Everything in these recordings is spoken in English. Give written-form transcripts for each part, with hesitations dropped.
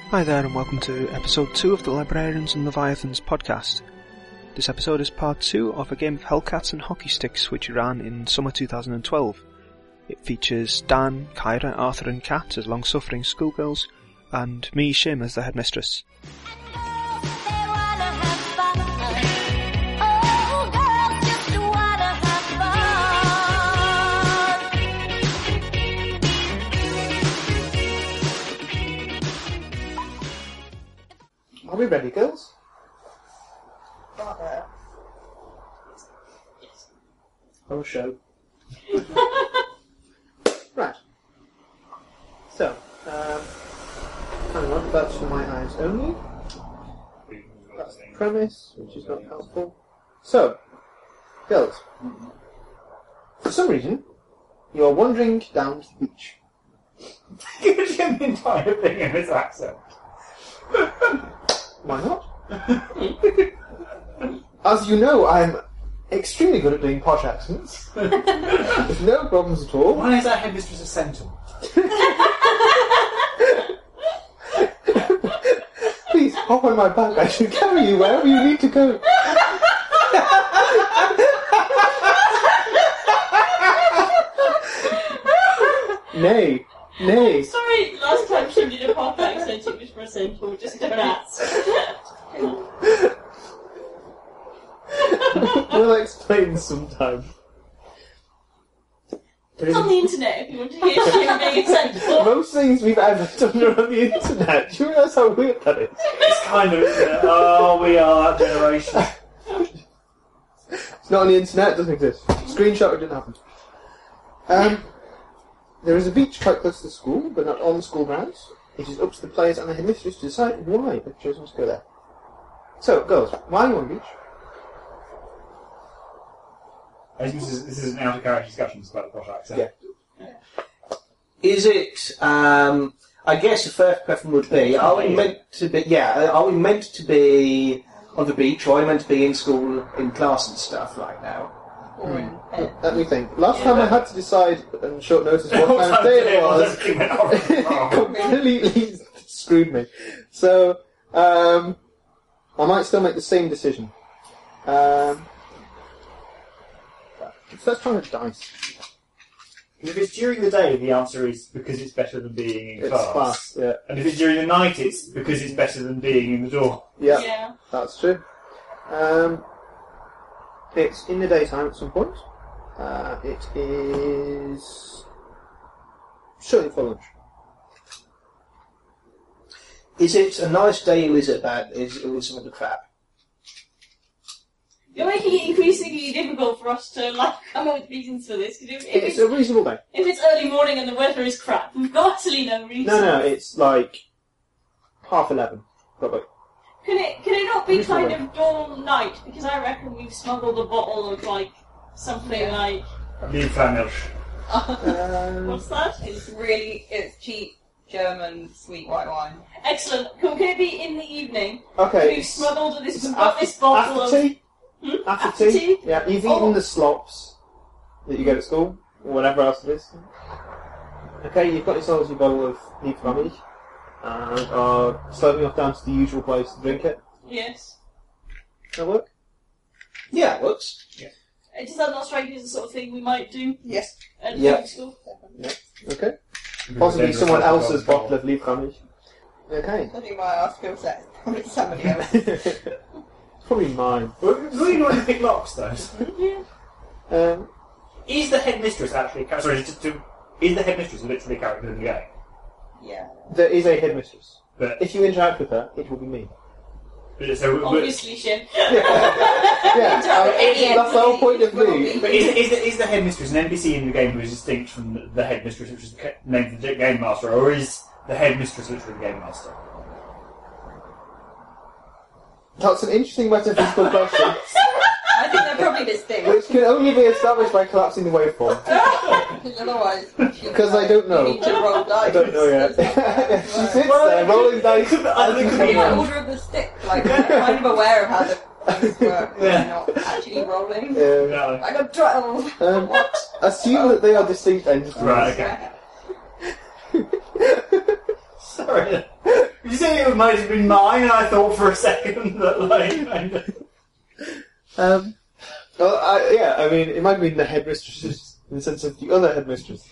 Hi there and welcome to episode 2 of the Librarians and Leviathans podcast. This episode is part 2 of a game of Hellcats and Hockey Sticks which we ran in summer 2012. It features Dan, Kyra, Arthur and Kat as long-suffering schoolgirls, and me, Shim, as the headmistress. Are we ready, girls? Whole show. Right. So, hang on, that's for my eyes only. That's the premise, which is not helpful. So, girls, for some reason, you are wandering down to the beach. Give him the entire thing in his accent. Why not? As you know, I'm extremely good at doing posh accents. With no problems at all. Why is our headmistress a centaur? Please, hop on my back. I shall carry you wherever you need to go. Nay. Sorry, last time she did a pop accent, it was for a centaur, just a rat. We'll explain sometime. It's on the internet if you want to hear Shim being a centaur. Most things we've ever done are on the internet. Do you realise how weird that is? It's kind of, we are that generation. It's not on the internet, it doesn't exist. Screenshot, it didn't happen. There is a beach quite close to the school, but not on the school grounds. It is up to the players and the headmistress to decide why they've chosen to go there. So, girls, why are you on the beach? This is an out-of-character discussion about the posh accent. Yeah. Is it, I guess the first question would be, are we meant to be on the beach, or are we meant to be in school, in class and stuff right now? Let me think. Last time I had to decide on short notice what time of day it was, completely screwed me. So, I might still make the same decision. Let's try with dice. If it's during the day, the answer is because it's better than being in It's class. class, yeah. And if it's during the night, it's because it's better than being in the door. Yeah, that's true. It's in the daytime at some point. It is shortly for lunch. Is it a nice day, or is it bad? Is it some of the crap? You're making it increasingly difficult for us to come up with reasons for this. If It's a reasonable day. If it's early morning and the weather is crap, we've got absolutely no reason. No, it's like 11:30. Probably. Can it not be kind of dawn night? Because I reckon we've smuggled a bottle of something like. Liebfraumilch. What's that? It's cheap German sweet white wine. Excellent. Can it be in the evening? Okay. We've smuggled this. We've got this bottle after of. tea. After tea? Yeah, you've eaten the slops that you get at school, or whatever else it is. Okay, you've got yourselves your bottle of Liebfraumilch, and are sloping off down to the usual place to drink it. Yes. Does that work? Yeah, it works. Yeah. Does that not strike you as the sort of thing we might do Yes. at Yeah. school? Yeah. Okay. Possibly someone else's bottle of Liebfraumilch. Okay. Judging by our skill set, it's probably somebody else. Probably mine. Really annoying to pick locks, though. Yeah. Is the headmistress actually a character? Is the headmistress literally a character in the game? Yeah. There is a headmistress. But If you interact with her, it will be me. Obviously, Shim. Yeah, that's the whole point of me. But is the headmistress an NPC in the game who is distinct from the headmistress, which is named the game master, or is the headmistress literally the game master? That's an interesting metaphysical question, I think they're probably distinct. which can only be established by collapsing the waveform. Because otherwise, Because I don't know. you need to roll dice. I don't know yet. She sits there rolling dice. as you come In around. order of the stick, kind of aware of how the things work, Yeah. not actually rolling. No. I got 12. Assume that they are distinct entities. Right, okay. Sorry. You said it might have been mine, and I thought for a second that, like... I mean, it might have been the headmistresses in the sense of the other headmistress.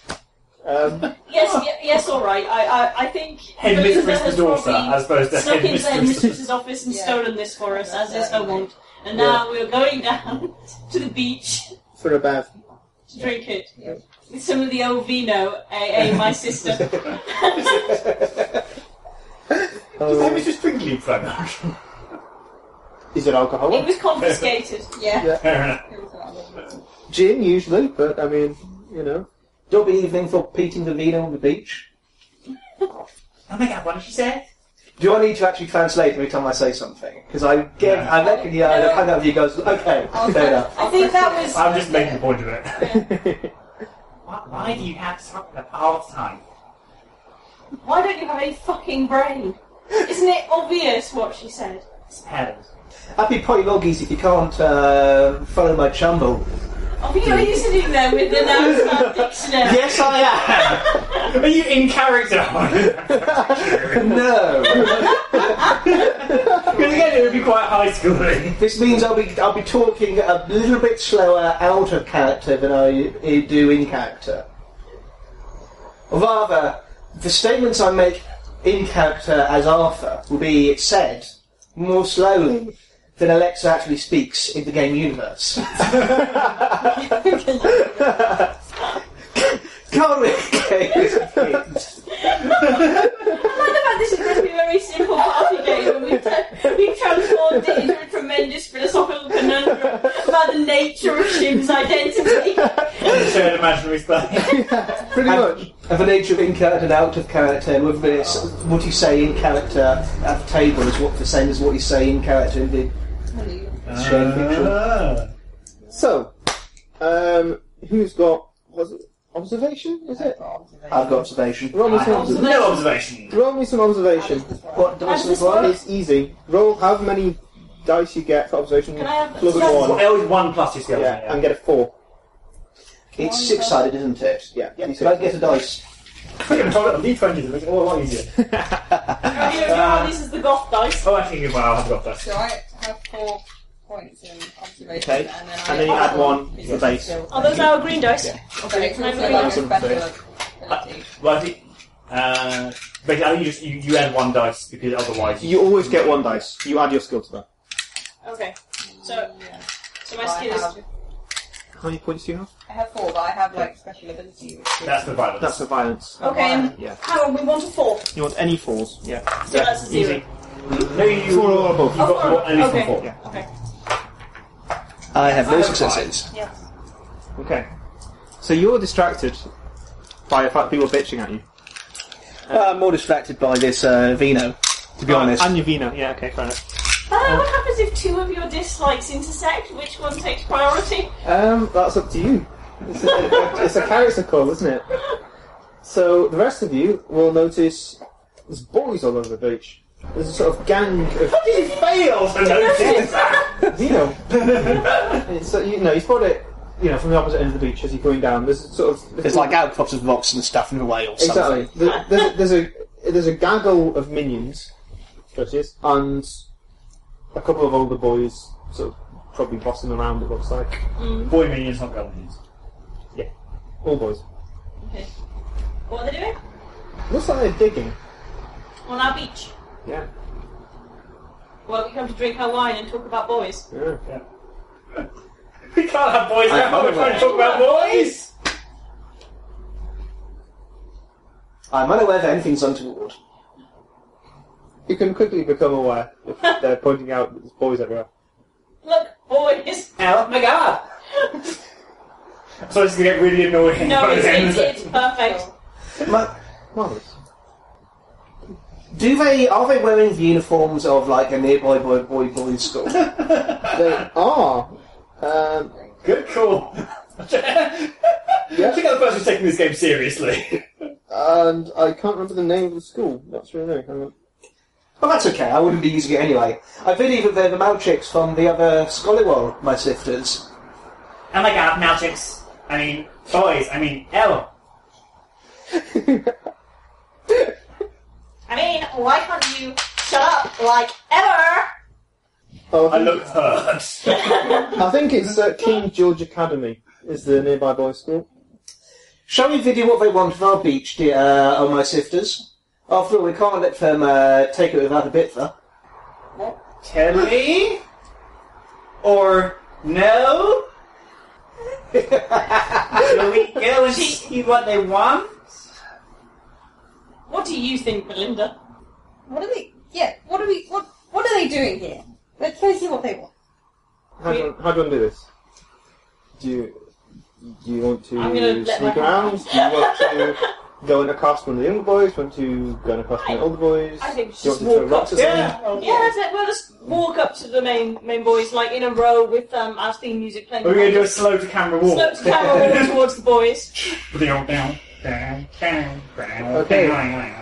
Yes, all right. I think Headmistress has the daughter, probably as opposed to snuck into the headmistress. headmistress's office and stolen this for us, as is her wont. And now we're going down to the beach For a bath. to drink it with some of the old vino, aka my sister. Does Headmistress drink Leap so much? Is it alcohol? It was confiscated. Yeah. Fair enough. Gin, usually, but I mean, you know. Dobby evening for Peting the Vino on the beach. Oh my god, what did she say? Do I need to actually translate every time I say something? Because I reckon the hang out with you goes, okay, fair enough. I think that was... I'm just making a point of it. Why do you have to talk about all the time? Why don't you have a fucking brain? Isn't it obvious what she said? Spells. Happy polyloggies if you can't follow my chumble. I think you're using them with the Nouns Dictionary. Yes, I Are you in character? am. No. Because again, it would be quite high schooling. This means I'll be talking a little bit slower out of character than I do in character. Or rather, the statements I make in character as Arthur will be said more slowly than Alexa actually speaks in the game universe. Can't really I like the fact this is going to be a very simple party game, and we've transformed it into a tremendous philosophical conundrum about the nature of Shim's identity. Shared imaginary spelling. Pretty much. of the nature of in character and out of character, and whether it's what you say in character at the table is the same as what you say in character in the shared fiction. So, who's got observation? Is it? I've got observation. Roll me some observation. No observation. Roll me some observation. What dice have I got? It's easy. Roll however many dice you get for observation. Can I have plus yes. one. Always 1 plus your skill. Yeah, and get a 4. It's 6-sided, isn't it? Yeah. So I get a dice. I can try it on D20 to make it a lot easier. This is the goth dice. Oh, actually, well, I've got that. So I have 4 points in observation, Okay. and then you add 1 for base. Are those our green dice? Okay, Can I so bring like those? a special ability. Well, I think, basically, I think you add 1 dice because otherwise You always get 1 dice. You add your skill to that. Okay. So my I skill is... have, How many points do you have? I have 4, but I have like special ability. Which is, that's the violence. That's for violence. Okay, and Yeah. hang on, we want a 4. You want any 4s? Yeah. So that's a 0. Easy. No, you 4 or above. You've got at least okay. 4. Yeah. Okay. I have no no successes. successes. Yeah. Okay. So you're distracted by the fact people bitching at you. I'm more distracted by this vino, to be honest. And your vino. Yeah, okay, fair enough. What happens if 2 of your dislikes intersect? Which one takes priority? That's up to you. It's a character call, isn't it? So the rest of you will notice there's boys all over the beach. There's a sort of gang of How did you fail to notice that? Vino. So you spot it, from the opposite end of the beach as you're going down. There's sort of There's like outcrops of rocks and stuff in the way or something. Exactly. There's a gaggle of minions, and a couple of older boys, sort of probably bossing around. It looks like Boy minions, not girl minions. all boys. Okay. What are they doing? Looks like they're digging. On our beach. Yeah. Well, we come to drink our wine and talk about boys. Yeah. We can't have boys I now, we're know trying to that. talk about boys! I'm unaware that anything's untoward. You can quickly become aware if they're pointing out that there's boys everywhere. Look, boys! Oh my god! So it's going to get really annoying. No, by the end of it's the- perfect. Marvellous. Are they wearing the uniforms of like a nearby boys' school? They are. Good call. I think I'm the person who's taking this game seriously. And I can't remember the name of the school. That's really hang on. Well, that's okay. I wouldn't be using it anyway. I believe that they're the Malchiks from the other Scollywall, my sifters. Oh my god, Malchiks. I mean, boys. I mean, L. I mean, why can't you shut up like ever? Oh, I look hurt. I think it's King George Academy is the nearby boys' school. Shall we video what they want of our beach, dear, oh my sifters? After all, we can't let them take it without a bit, though. Tell me? Or no? Shall we go and see what they want? What do you think, Belinda? What are they? Yeah. What are they doing here? Let's go see what they want. How do you want to do this? Do you want to I'm gonna let sneak my around? hand- Do you want to go and accost one of the younger boys? Do you want to go and accost one of the older boys? I think Do you just want to throw walk up rocks to at someone? Yeah, we'll just walk up to the main boys, like in a row with our theme music playing. We're going to do a slow to camera walk. slow to camera walk towards the boys. Okay.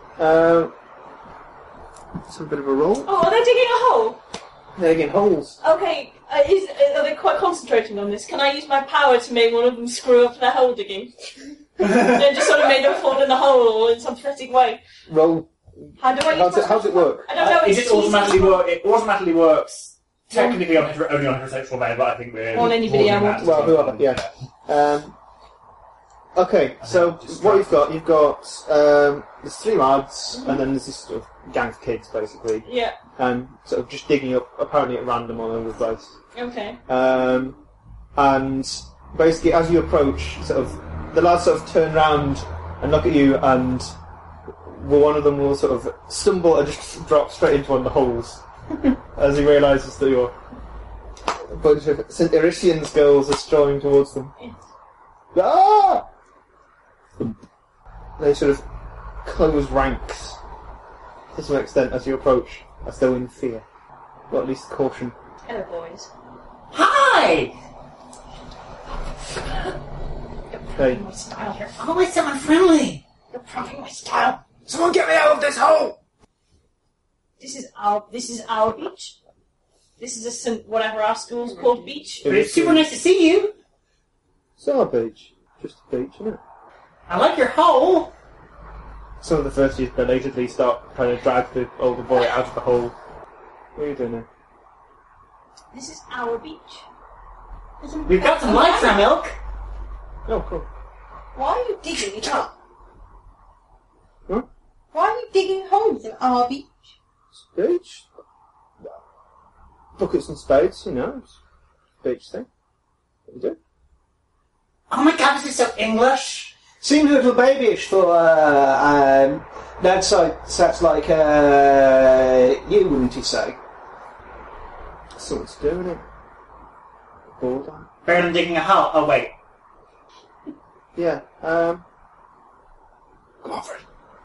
It's a bit of a roll. Oh, are they digging a hole? They're digging holes. Okay, are they quite concentrating on this? Can I use my power to make one of them screw up their hole digging? Then just sort of make them fall in the hole or in some pathetic way. Roll. How do I use my How's it work? I don't know. It It's automatically work. It automatically works. Technically, only on heterosexual men, but I think we're On anybody more than else. that. Well, whoever, yeah. Okay, so what you've got, there's three lads, and then there's this sort of gang of kids, basically, Yeah. sort of just digging up, apparently at random all over the place. Okay. And basically, as you approach, sort of, the lads sort of turn round and look at you, and one of them will sort of stumble and just drop straight into one of the holes, as he realises that you're a bunch of St. Erishians girls are strolling towards them. Ah! They sort of close ranks to some extent as you approach, as though in fear. Or at least caution. Hello, boys. Hi! Hey. My style here. Always someone friendly. You're propping my style. Someone get me out of this hole! This is our beach. This is a St. whatever our school's called beach. But it's super nice to see you. It's our beach. Just a beach, isn't it? I like your hole. Some of the first years belatedly start trying to drag the older boy out of the hole. What are you doing now? This is our beach. We've got some lights now, Milk. Oh, cool. Why are you digging it up? Huh? Why are you digging holes in our beach? Beach? Buckets and spades, you know. It's a beach thing. What you do? Oh my god, this is so English. Seems a little babyish for, that's like, you, wouldn't you say? Something to do with it. Bored on. Better than digging a hole. Oh wait. Yeah, come on, Fred.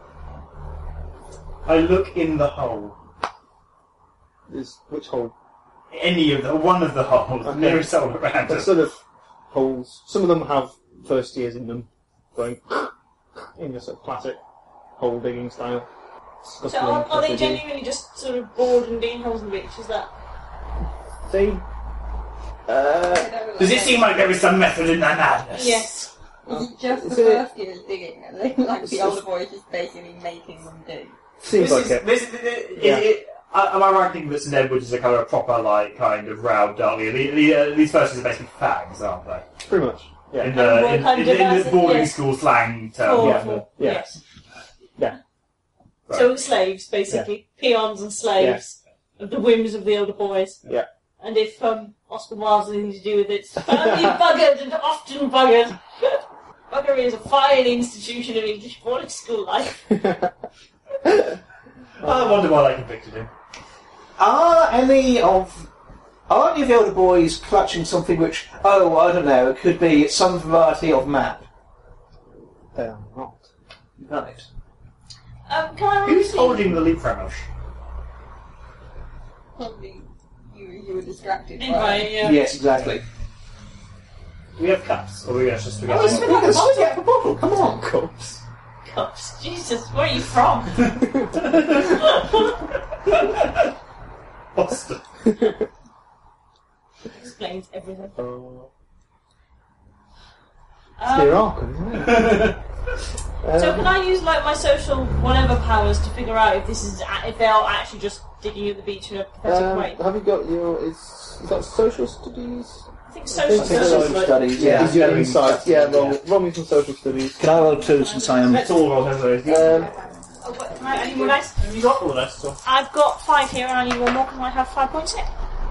I look in the hole. There's which hole? One of the holes. Okay. Nearest hole around They're us. sort of holes. Some of them have first years in them, going in a sort of classic hole digging style. So are they genuinely just sort of bored and digging holes in the beach? Is that? They. Does it seem like there is some method in their madness? Yes. Is it just the Is it- first year's digging, and then like the older boys just basically making them dig? Seems like it. Am I right thinking that St Edward's is a kind of proper, like, kind of round darling? These first years are basically fags, aren't they? Pretty much. Yeah. In And kind of the diverse- boarding yes. school slang term. Or- yeah. Yes. Yeah. Right. So slaves, basically. Peons and slaves. Of the whims of the older boys. Yeah. And if Oscar Wilde has anything to do with it, firmly buggered and often buggered. Buggery is a fine institution of English boarding school life. I wonder why they convicted him. Aren't any of the older boys clutching something which, I don't know, it could be some variety of map? They are not. Right. Can I Who's see? holding the leaf Fremosh? Probably you were distracted. Anyway, yeah. Yes, exactly. Do we have cups? Or are we going to just forget Oh, them? it's like a bottle. Yeah, a bottle, come on. Cups. Cups. Jesus, where are you from? Boston. Explains everything. It's the Oracle, isn't it? So can I use like my social whatever powers to figure out if this is if they are actually just digging at the beach in a pathetic way? Have you got your... Is that social studies? I think social Social studies, yeah. Is your insight? Yeah, roll me some social studies. Can I roll 2 since I am... Let's all roll those. Oh, what, can I, any more dice? Have you got all this? So? I've got 5 here and I need one more because I have 5 points here.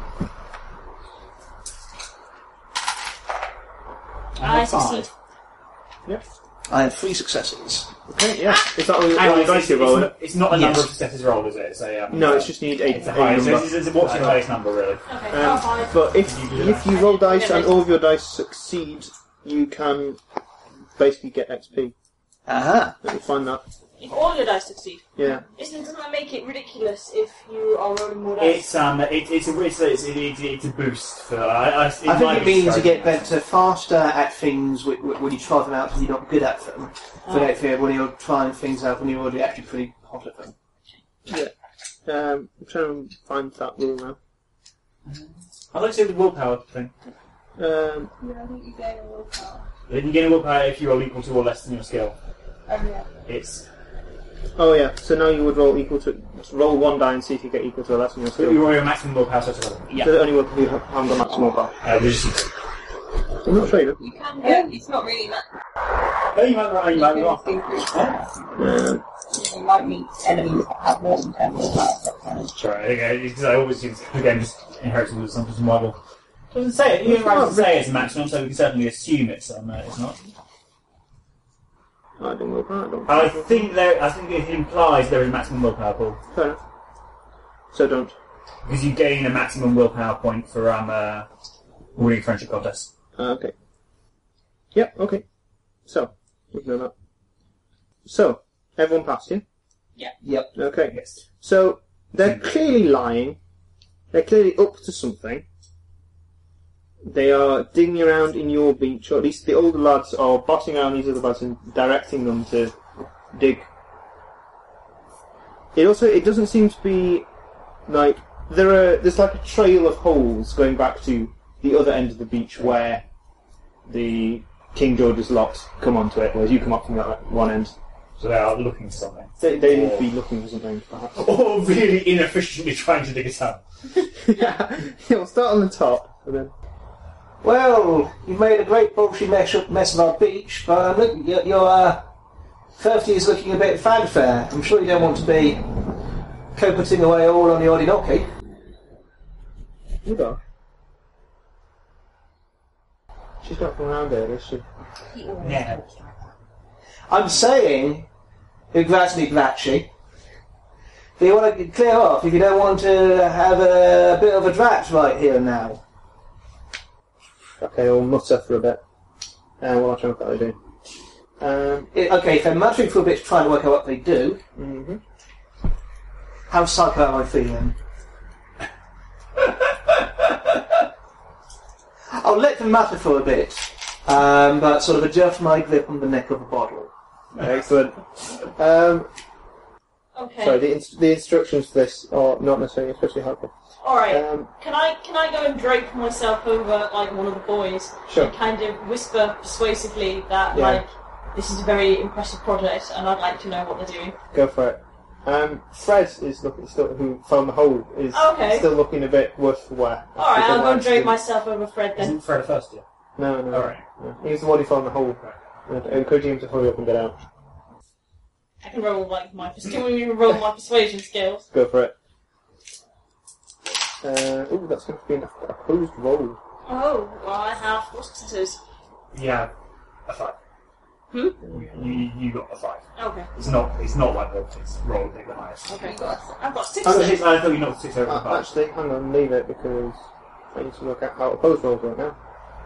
I succeed. Yep. I have 3 successes. Okay, yeah. Is that all your dice you're it's, rolling? it's not a number Yes. of successes rolled, is it? It's a, No, it's just you need it's a a highest. number. It's what's your highest number, really? Okay, got 5. But if you roll dice and all of your dice succeed, you can basically get XP. Aha. Let me find that. If all your dice succeed. Yeah. Doesn't that make it ridiculous if you are rolling more dice? It's a boost for. I think it means you get better, faster at things when you try them out and you're not good at them. But when you're trying things out when you're already actually pretty hot at them. Yeah. I'm trying to find that rule now. I'd like to say the willpower thing. Yeah, I think you gain a willpower. Then you gain a willpower if you roll equal to or less than your skill. Oh, yeah. It's. Oh yeah, so now you would roll equal to... Roll 1 die and see if you get equal to or less than your You skill. roll your maximum willpower, so it's relevant. Does it only work if you haven't got maximum power? I'm not sure you know. You can get, it's not really that. Oh, you might be right. You might meet enemies that have more than 10 willpower. Sorry, okay, because I always use the game just inherits with some survival. Doesn't say it. You don't say it's a maximum, so we can certainly assume it's not. I don't willpower, I think it implies there is a maximum willpower pool. Fair enough. So don't. Because you gain a maximum willpower point for winning friendship contests. Okay. Yep, okay. So, we can know that. So, everyone passed, yeah? Yep. Okay. Yes. So, they're clearly lying. They're clearly up to something. They are digging around in your beach, or at least the older lads are bossing around these other lads and directing them to dig. It doesn't seem to be like there's like a trail of holes going back to the other end of the beach where the King George's lot come onto it, whereas you come up from that one end. So they are looking for something. They need to be looking for something, perhaps. Or really inefficiently trying to dig it up. Yeah, we'll start on the top, and then... Well, you've made a great bullshit mess of our beach, but look, your 30 is looking a bit fanfare. I'm sure you don't want to be copeting away all on the Odinoki. You go. She's not from around here, is she? Yeah. I'm saying, Igvatsky. If you want to clear off, if you don't want to have a bit of a drat right here and now. Okay, we'll mutter for a bit. We'll try and what they do. Okay, if they're muttering for a bit to try and work out what they do, Mm-hmm. how psycho am I feeling? I'll let them mutter for a bit, but sort of adjust my grip on the neck of a bottle. Excellent. Okay. Sorry, the instructions for this are not necessarily especially helpful. Alright. Um, Can I go and drape myself over like one of the boys Sure. and kind of whisper persuasively that Yeah. like this is a very impressive project and I'd like to know what they're doing. Go for it. Fred is who found the hole is Okay. still looking a bit worse for wear. Alright, I'll go and drape my. myself over Fred then. Isn't Fred first, yeah? No. Alright. No. He's the one who found the hole. Encouraging him to hurry up and get out. I can roll like my roll my persuasion skills. Go for it. That's going to be an opposed roll. Oh, well I have 4 successes. Yeah, a 5. Hmm? You got a 5. Okay. It's not like that. It's roll take the highest. Okay. I've got 6 I successes. thought you knocked 6 over the 5. Actually, hang on, leave it because I need to work out how opposed rolls work now.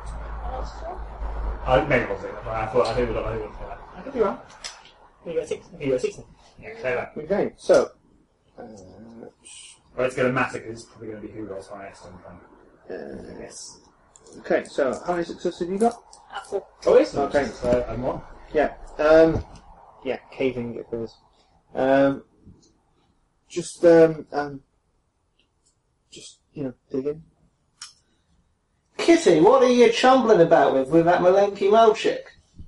Maybe I'll say that, but I thought I did that. I could be wrong. You got 6. You got 16. Yeah, say that. Okay, so. Well, it's going to matter because it's probably going to be who rolls highest. Yes. Okay, so how many successes have you got? 4. Oh, it's Okay. So I'm 1. Yeah. Caving it was. Just digging. Kitty, what are you chumbling about with that Malenki Mo chick?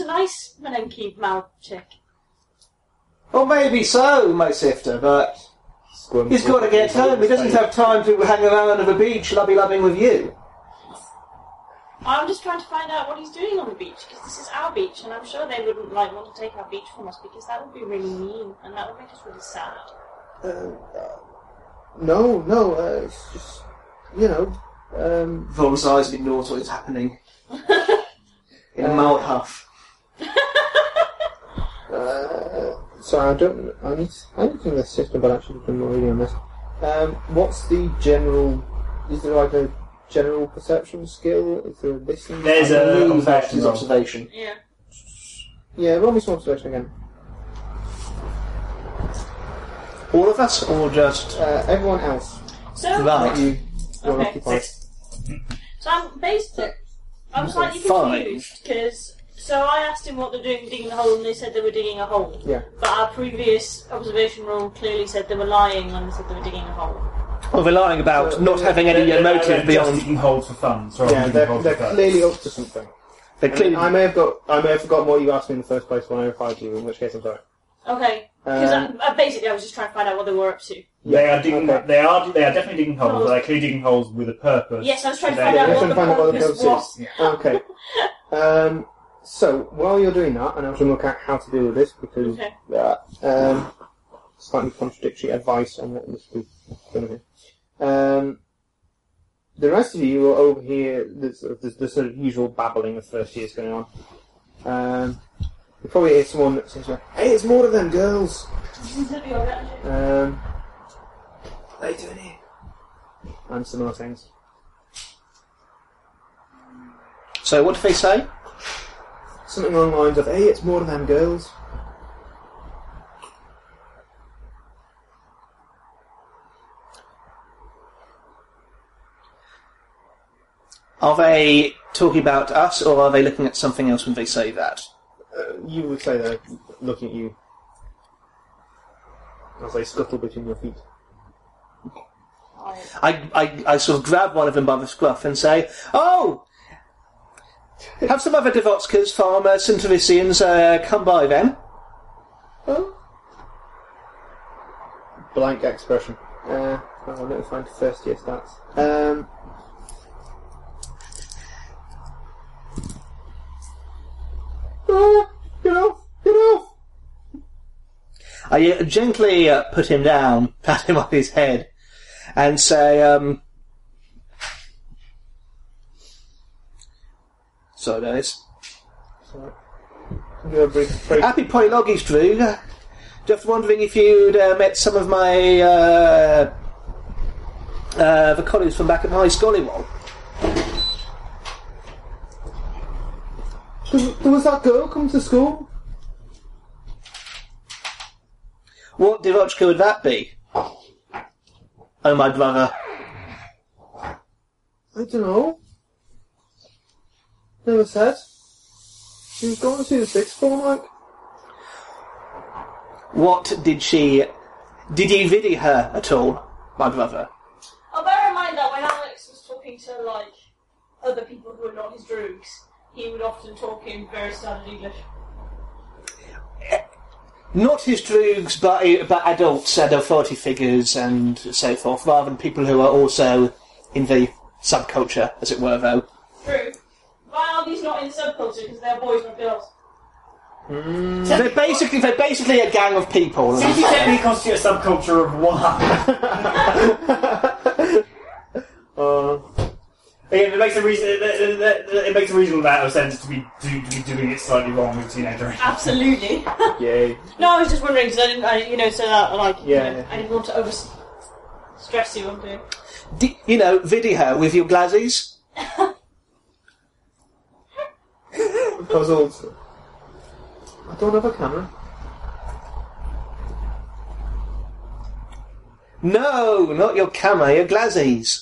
nice Malenki mouth chick. Well, maybe so, my sifter, but he's got to get home. He doesn't have time to hang around on the beach lubby-lubbing with you. I'm just trying to find out what he's doing on the beach, because this is our beach, and I'm sure they wouldn't want to take our beach from us, because that would be really mean, and that would make us really sad. No, it's just, Von's eyes ignores what is happening. In a mild huff. Sorry, I need to think of the system, but actually done more reading on this. What's the general, is there like a general perception skill? Is there a listening? There's a observation. Observation. Yeah. Yeah, roll me some observation again. All of us, or just... everyone else. So, Right. You're Okay. occupied. so I'm slightly Fine. confused, because, so I asked him what they're doing digging the hole, and they said they were digging a hole. Yeah. But our previous observation roll clearly said they were lying when they said they were digging a hole. Well, they're lying about So, not having any motive Just beyond... digging holes for fun. Sorry, Yeah, digging holes they're for fun. clearly up to something. They're clearly... I may have forgotten what you asked me in the first place when I replied to you, in which case I'm sorry. Okay. Because basically I was just trying to find out what they were up to. They are digging. Okay. They are definitely digging holes. But they're clearly digging holes with a purpose. Yes, I was trying to They're find out You're what trying the to find out what the purpose purpose was. is. Okay. So, while you're doing that, and I'm going to look at how to deal with this, because Okay. slightly contradictory advice on what this be going to be. The rest of you are over here, there's the sort of usual babbling of first years going on. You probably hear someone that says, "Hey, it's more of them girls." What are you doing here? And similar things. So what do they say? Something along the lines of, "Hey, it's more of them girls." Are they talking about us, or are they looking at something else when they say that? You would say they're looking at you as they scuttle between your feet. I sort of grab one of them by the scruff and say, "Oh! Have some other Devotskas from St. Teresians come by then?" Oh. Blank expression. I'll let me find first year stats. Get off! I gently put him down, pat him on his head, and say, sorry, Dennis. Sorry. Do a brief break. Happy Polylogis, Drew. Just wondering if you'd met some of my the colleagues from back at my Scollywall. There was that girl come to school? What Devochka would that be? Oh, my brother. I don't know. Never said. She was going to see the sixth form, like. What did she... Did you video her at all, my brother? I'll bear in mind that when Alex was talking to, other people who were not his droogs, he would often talk in very standard English. Not his droogs, but adults and authority figures and so forth, rather than people who are also in the subculture, as it were, though. True. Why are these not in the subculture? Because they're boys, not girls. They're basically a gang of people. Since you technically constitute a subculture of one. It makes a reasonable amount of sense to be doing it slightly wrong with teenager. Absolutely. Yay. No, I was just wondering because I didn't want to stress you on doing. Video her with your glazzies. Puzzled. I don't have a camera. No, not your camera, your glazzies.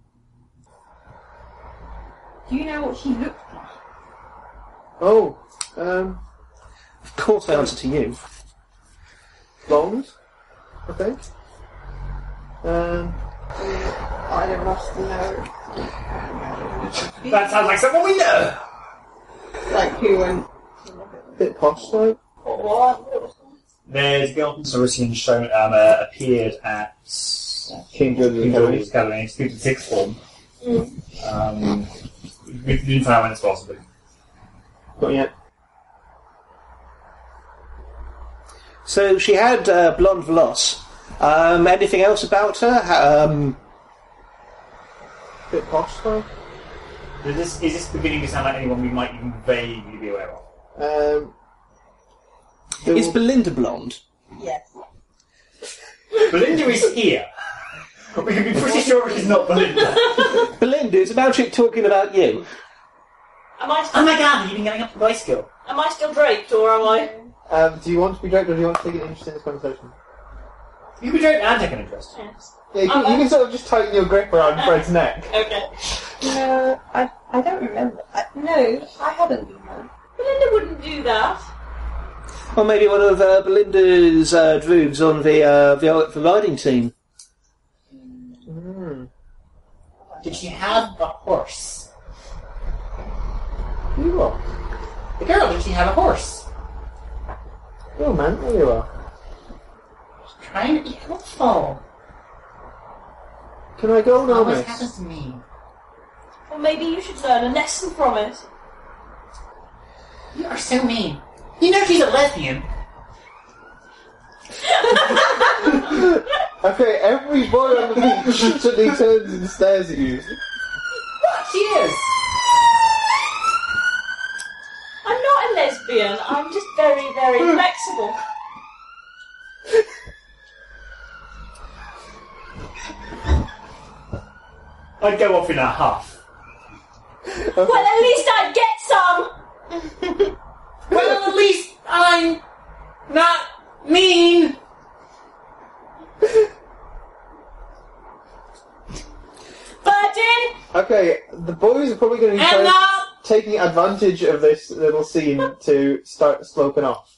Do you know what she looked like? Oh, Of course I answer to you. blonde, I think. I must know. That sounds like someone we know! Like who and... Bit posh, like. What? There's a girl from Sorrisian shown appeared at King George's Academy. Academy, student sixth form. We didn't find out when it's possible. Not yet. So she had blonde vloss. Anything else about her? Bit posh, like. Is this beginning to sound like anyone we might even vaguely be aware of? Is Belinda blonde? Yes. Belinda is here. We can be pretty sure it is not Belinda. Belinda, is Magic talking about you? Am I still, Oh my god, you've been getting up the bicycle. am I still draped, or am I... Do you want to be draped or do you want to take an interest in this conversation? You can drink and take an interest. Yes. Yeah, you can sort of just tighten your grip around Fred's neck. Okay. No, I don't remember. No, I haven't been there. Belinda wouldn't do that. Or maybe one of Belinda's droogs on the riding team. Did she have a horse? You are. The girl, did she have a horse? Oh man, there you are. Trying to be helpful. Can I go now, Always miss? happens to me. Well, maybe you should learn a lesson from it. You are so mean. You know she's a lesbian. Okay, every boy on the beach suddenly turns and stares at you. What? She is. I'm not a lesbian. I'm just very, very flexible. I'd go off in a huff. Well, at least I'd get some. Well, at least I'm not mean. Burden. Okay, the boys are probably going to be taking advantage of this little scene to start sloping off.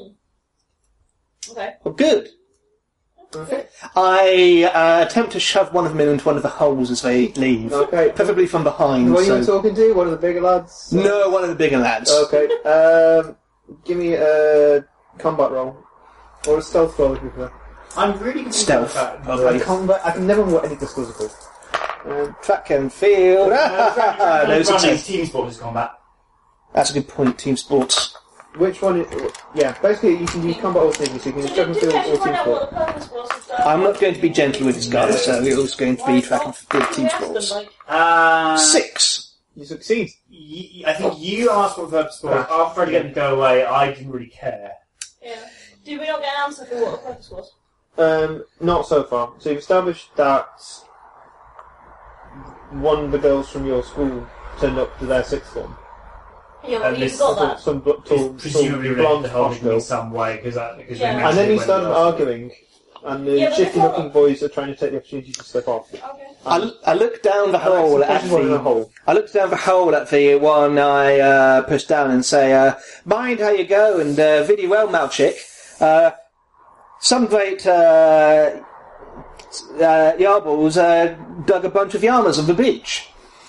Okay. Well, good. Okay. I attempt to shove one of them into one of the holes as they leave. Okay. Preferably from behind. Who are so- you talking to? One of the bigger lads? No, one of the bigger lads. Okay. Give me a combat roll. Or a stealth roll if you prefer. I'm really confused Stealth. about that. Okay. Combat. I can never remember what any of this was called. Track and field. No success. Team sport is combat. That's a good point, team sports. Which one? Yeah, basically you can use combat or sneaky, so you can use track and Did field you or actually team find out what sport. the purpose was of that? I'm not going to be gentle with this guy, so it was going to be track and field team sports. 6. You succeed. I think you asked what the purpose was. After trying to get them to go away, I didn't really care. Yeah. Did we not get an answer for what the purpose was? Not so far. So you've established that one of the girls from your school turned up to their sixth form. Yeah, well, And you've this- got that. Some Presumably related blonde to helping posh in girl. some way, because Yeah. they And mentioned then it you when started they asked. arguing, and the Yeah, but shifty-looking before- boys are trying to take the opportunity to slip off. Okay. I look down the hole at One in a the. hole. I look down the hole at the one I push down and say, "Mind how you go and viddy well, Malchik. Some great yarbles dug a bunch of yamas on the beach."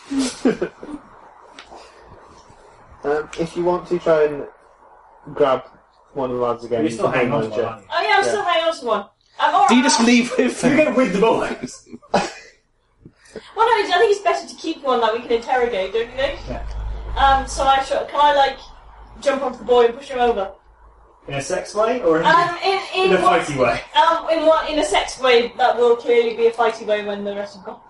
If you want to try and grab one of the lads again, You're still you can hanging on to manage it. one. Oh yeah, I'm still hanging on to one. I'm alright. Do you just leave with You them? get with the boys. Well, no, I think it's better to keep one that we can interrogate, don't you think? Yeah. So can I like jump onto the boy and push him over? In a sex way, or in In a fighty way? In a sex way that will clearly be a fighty way when the rest have gone.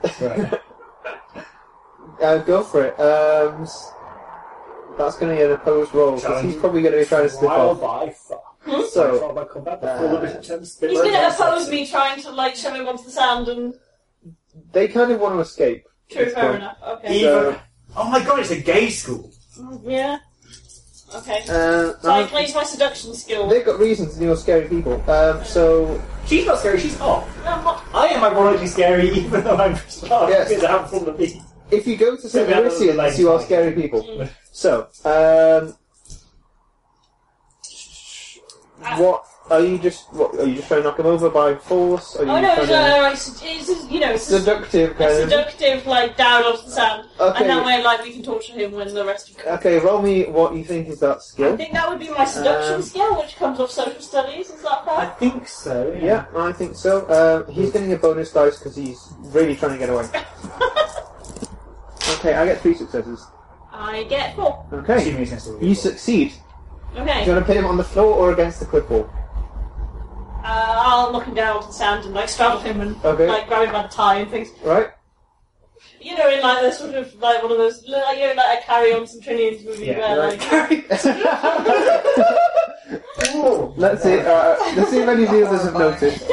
Right. Go for it. That's going to be an opposed roll, because he's probably going to be trying to slip Trial off. by fuck. So, Trial by combat before the return spin. He's going to oppose me trying to like shove him onto the sand and. they kind of want to escape. True, That's fair fine. enough. Okay. Even. Oh my god, it's a gay school. Yeah. Okay. Uh, So I can use my seduction skill. They've got reasons to deal with scary people. So, She's not scary, she's hot. No, I'm not. I am ironically scary even though I'm smart Yes. because I'm from the beach. if you go to St. Yeah, but Mauritians, you are scary people. So, what Are you just trying to knock him over by force? Are you Oh no, trying it's seductive a kind of. seductive, like, down onto the sand. Okay. And that way, like, we can torture him when the rest of the Okay, roll me what you think is that I skill. think that would be my seduction skill, which comes off social studies. Is that I fair? think so. Yeah, I think so. He's getting a bonus dice because he's really trying to get away. Okay, I get 3 successes. I get 4. Okay, Assuming he's gonna still be you a ball. succeed. Okay. Do you want to pin him on the floor or against the clipboard? I'll knock him down onto the sand and, like, straddle him and, Okay. like, grab him by the tie and things. Right? You know, in, like, the sort of, like, one of those, like, you know, like a Carry On some Trinians movie Yeah, where, right. like... Let's see if any of the others have noticed.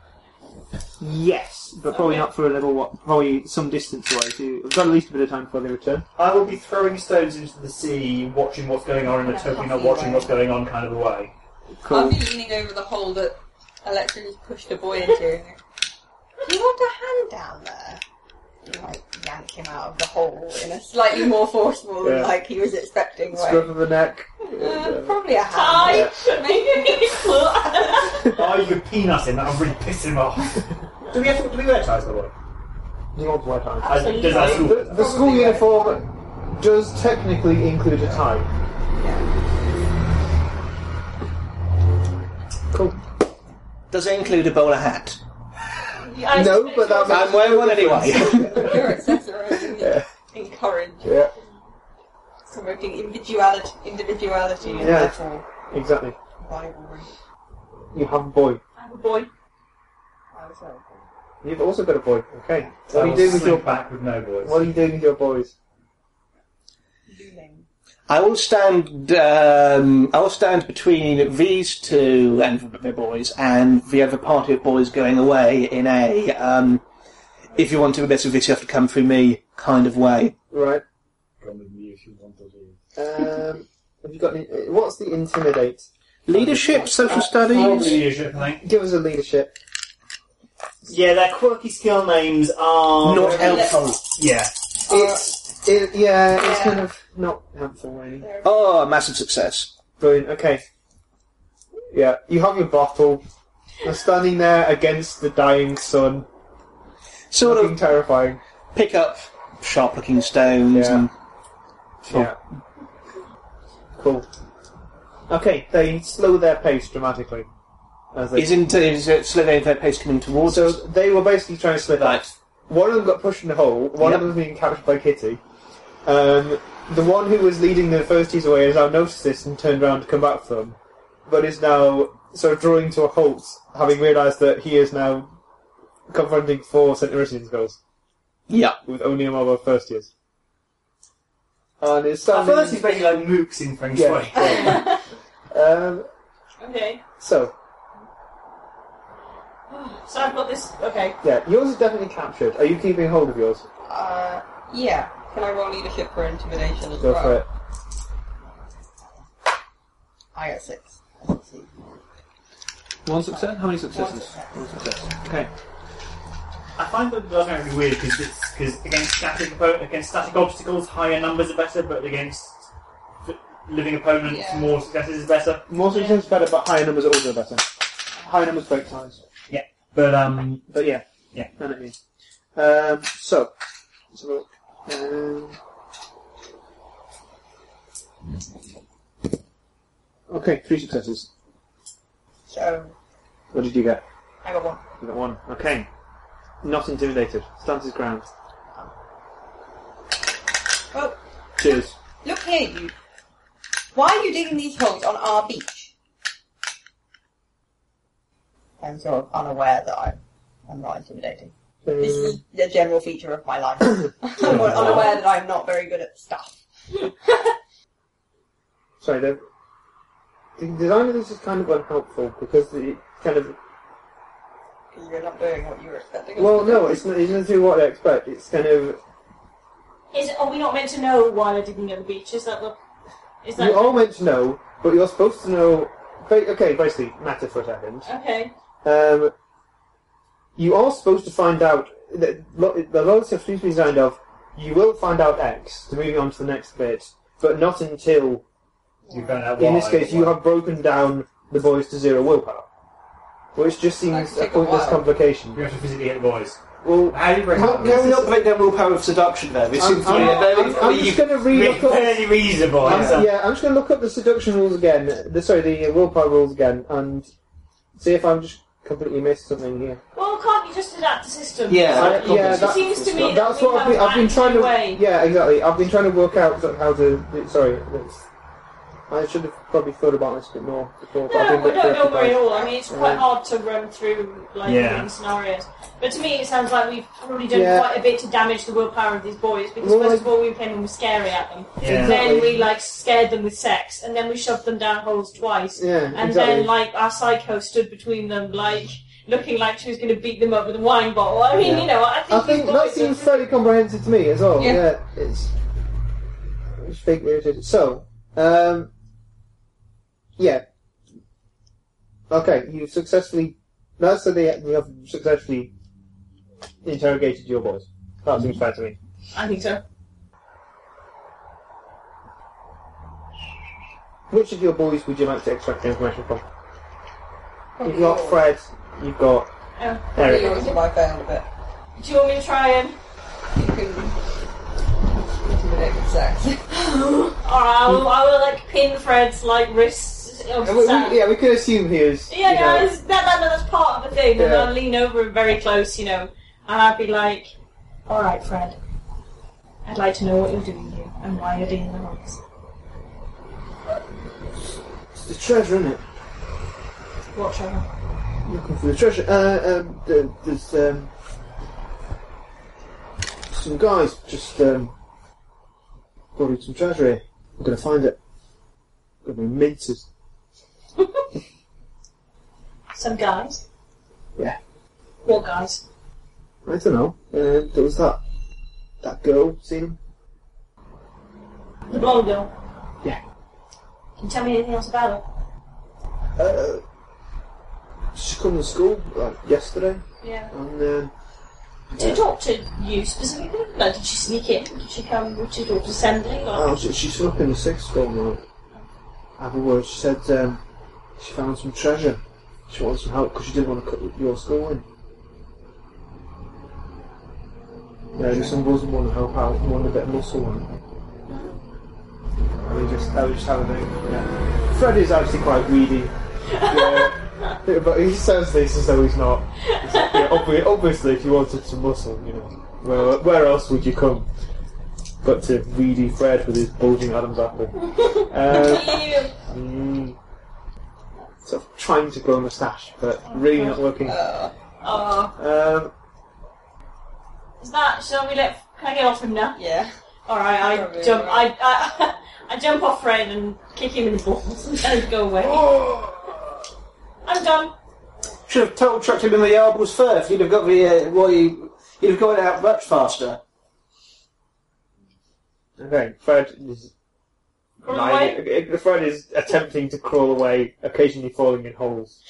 Yes, but probably not for a little while, probably some distance away. So we've got at least a bit of time before they return. I will be throwing stones into the sea, watching what's going on in a totally not watching what's going on kind of a way. Cool. I'll be leaning over the hole that Electra just pushed a boy into. Do you want a hand down there? You like yank him out of the hole in a slightly more forceful than Yeah. like he was expecting way. Scruff of the neck. Probably a hand. Tie! Oh, you could peanut him, that'll really piss him off. Do we wear ties, by the way? Do you want to wear ties? Absolutely. Does that school? The school uniform does technically include a tie. Cool. Does it include a bowler hat? No, but that makes I'm wearing one anyway. Your accessory. Yeah. Encourage. Yeah, Promoting individuality and Yeah. therefore exactly. rivalry. You have a boy. I have a boy. I was like, You've also got a boy. Okay. What I are you will doing with your slink back with no boys. What are you doing with your boys? looting. I will stand between these two and the boys and the other party of boys going away in a if you want to mess with this you have to come through me kind of way. Right. Come with me if you want to do. Have you got any, what's the intimidate? Leadership, social studies. Probably leadership, I think. Give us a leadership. Yeah, their quirky skill names are... Not helpful. Yeah. It's kind of not helpful really. Oh, massive success. Brilliant, okay. Yeah, you have your bottle. You're standing there against the dying sun. Sort Looking of terrifying. pick up sharp-looking stones Yeah. and Yeah. Cool. Okay, they slow their pace dramatically. As they... is Slither their pace coming towards So us? they were basically trying to slip Right. out. One of them got pushed in the hole, one of Yep. them was being captured by Kitty. The one who was leading the firsties away has now noticed this and turned around to come back for them, but is now sort of drawing to a halt, having realised that he is now confronting 4 Centuricians girls Yeah. with only a mob of first years. And it's I standing... feel like he's basically like mooks in Feng Shui. Yeah. Okay. So, So I've got this. Okay. yeah, yours is definitely captured. Are you keeping hold of yours? Yeah. Can I roll leadership for intimidation as Go well? for it. I got 6. One success? How many successes? One success. Okay. I find that that's going to be weird because against static obstacles, higher numbers are better, but against living opponents, Yeah. more successes is better. More success is better, but higher numbers are also better. Higher numbers break ties. Yeah, but But yeah. Yeah. I know what you mean. So, let's have a look. Okay, 3 successes. So, What did you get? I got 1. You got 1. Okay. Not intimidated. Stands his ground. Oh, Cheers. look here, you. Why are you digging these holes on our beach? I'm sort of unaware that I'm not intimidating. This is the general feature of my life. I'm unaware that I'm not very good at stuff. Sorry, the design of this is kind of unhelpful because it kind of... Because you're not doing what you were expecting. Well, no, it's not doing what I expect. It's kind of... Are we not meant to know why they're digging at the beach? Is that? You're all meant to know, but you're supposed to know... Okay, basically, matter for a second. Okay. You are supposed to find out... The lot of stuff seems to be designed of, you will find out X, so moving on to the next bit, but not until, you found out why. in this case, you have broken down the boys to 0 willpower. Which just seems a Take a pointless while. complication. You have to physically hit the boys. Well, How do you break Can we not break down willpower of seduction though? It seems to be a very I'm just going to re-look up... fairly reasonable. I'm just going to look up the seduction rules again, the willpower rules again, and see if I'm just completely missed something here. Well, can't you just adapt the system? Yeah, It seems to me That's that what we I've been trying to. way. Yeah, exactly. I've been trying to work out how to. Sorry, I should have probably thought about this a bit more before. But I've been a bit Don't worry preoccupied. at all. I mean, it's quite hard to run through different scenarios. But to me, it sounds like we've probably done quite a bit to damage the willpower of these boys. Because first of all, we came and were scary at them. Yeah. Then we scared them with sex, and then we shoved them down holes twice. Yeah, And exactly. then our psycho stood between them, looking like she was going to beat them up with a wine bottle. I mean, I I think think these that boys seems fairly comprehensive to me as well. Yeah. Yeah, it's vaguely irritated. So, yeah. Okay, you've successfully. That's the you have successfully interrogated your boys. That seems fair to me. I think so. Which of your boys would you like to extract the information from? You've got Fred. You've got Oh. Eric. Yours if I failed a bit. Do you want me to try and... You can intimidate with sex. Alright, I will pin Fred's wrists of Sam. We could assume he was. Yeah, that's part of the thing. And Yeah. I'll lean over him very close, and I'll be like, "Alright, Fred, I'd like to know what you're doing here and why you're digging the holes." It's the treasure, isn't it? What treasure? Looking for the treasure. There's some guys just buried some treasure here. I'm gonna find it. I'm gonna mince it. Some guys. Yeah. What guys? I don't know. There was that girl. Seen him? The blonde girl. Yeah. Can you tell me anything else about her? She come to school yesterday, Yeah. and Did she talk to you specifically? Did she sneak in? Did she come to your assembly? she stood up in the sixth form. Have a word. She said she found some treasure. She wanted some help because she didn't want to cut your school in. Yeah, some boys want to help out, want a bit of muscle on it. We just have a thing. Yeah. Fred is actually quite greedy. Yeah. But he says this as though he's not. It's obviously, if you wanted some muscle, where else would you come but to weedy Fred with his bulging Adam's apple? Sort of trying to grow a moustache, but really not working. Is that? Shall we can I get off him now? Yeah. Alright, I Probably jump. right. I jump off Fred and kick him in the balls and go away. I'm done. Should have total trucked him in the elbows first. You'd have got the you'd have got it out much faster. Okay, Fred is. Crawl away? Fred is attempting to crawl away, occasionally falling in holes.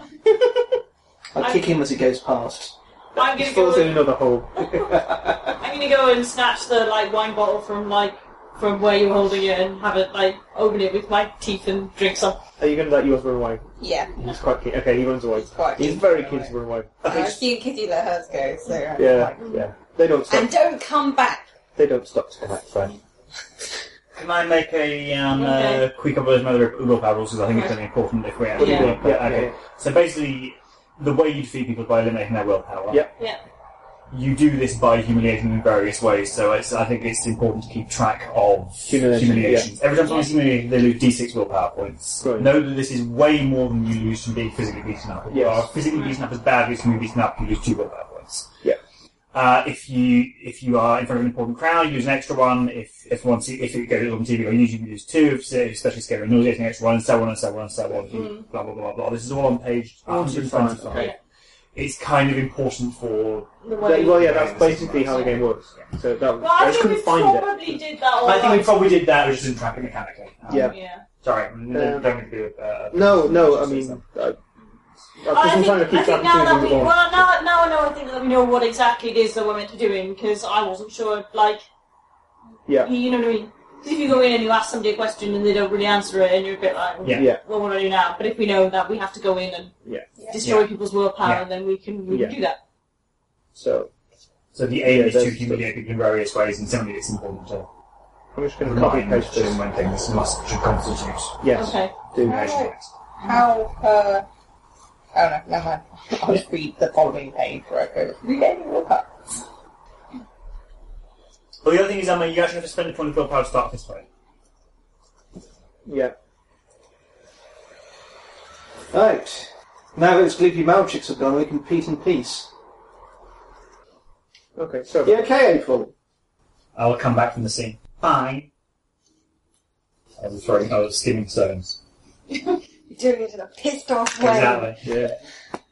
I kick him as he goes past. I'm He gonna falls go. in another hole. I'm gonna go and snatch the wine bottle from where you're holding it and have it open it with my teeth and drink some. Are you going to let yours run away? Yeah. He's quite keen. Okay, he runs away. Quite He's keen very to keen run to run away. I've seen Kitty let hers go, so... Yeah. They don't stop. And don't come back! They don't stop to connect, Fred. Can I make a quick observation of the willpower rules? Because I think it's really important if we're actually Yeah. going to put Yeah. Okay. So basically, the way you defeat people is by eliminating their willpower. Yep. Yeah. You do this by humiliating them in various ways, so I think it's important to keep track of humiliations. Every time someone's humiliated, they lose D6 willpower points. Right. Know that this is way more than you lose from being physically beaten up. If you are physically beaten up as badly as from being beaten up, you lose 2 willpower points. Yeah. If you are in front of an important crowd, you use an extra one. If it goes on TV, you usually use 2. Especially scary and nauseating, extra one, and so on and so on and so on. Blah blah blah blah. This is all on page 125. Okay. It's kind of important for. That's basically how the game works. So Well, I I just think we couldn't find it. probably did that all I think we right. probably did that, we just didn't track it mechanically. Yeah. Sorry, don't mean to do it. No, I mean, I'm trying to keep I track think of now that things we, going. well, now I know. I think that we know what exactly it is that we're meant to be doing because I wasn't sure. Yeah. You know what I mean? If you go in and you ask somebody a question and they don't really answer it, and you're a bit like, Yeah. well, what do I do now? But if we know that we have to go in and destroy people's willpower, then we can do that. So the aim is to there's- humiliate people in various ways, and similarly it's important to I'm just going to copy remind paste this. when things should constitute Yes. Okay. Do. How, oh no, never mind. I'll just read the following page where it goes, regaining willpower. Well, the other thing is, Emma, you actually have to spend a 20 willpower to start this fight. Yeah. Right. Now that the Sleepy Malchiks have gone, we can compete in peace. Okay, so... You okay, April? I'll come back from the scene. Fine. I was skimming stones. You're doing it in a pissed off way. Exactly. Yeah.